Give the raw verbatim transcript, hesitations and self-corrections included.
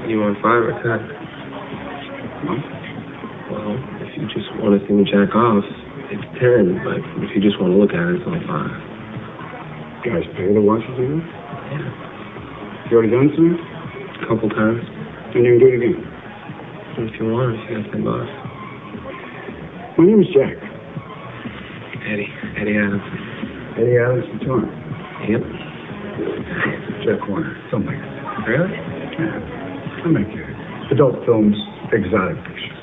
You want five or ten? Huh? Well, if you just want to see me jack off, it's ten. But if you just want to look at it, it's only five. You guys pay to watch it, do you? Yeah. You already done something? A couple times. And you can do it again. If you want, if you got ten bucks. My name is Jack. Eddie. Eddie Adams. Eddie Adams from Torrance. Yep. Jack Warner. Filmmaker. Really? Yeah. I make uh, adult films, exotic fiction.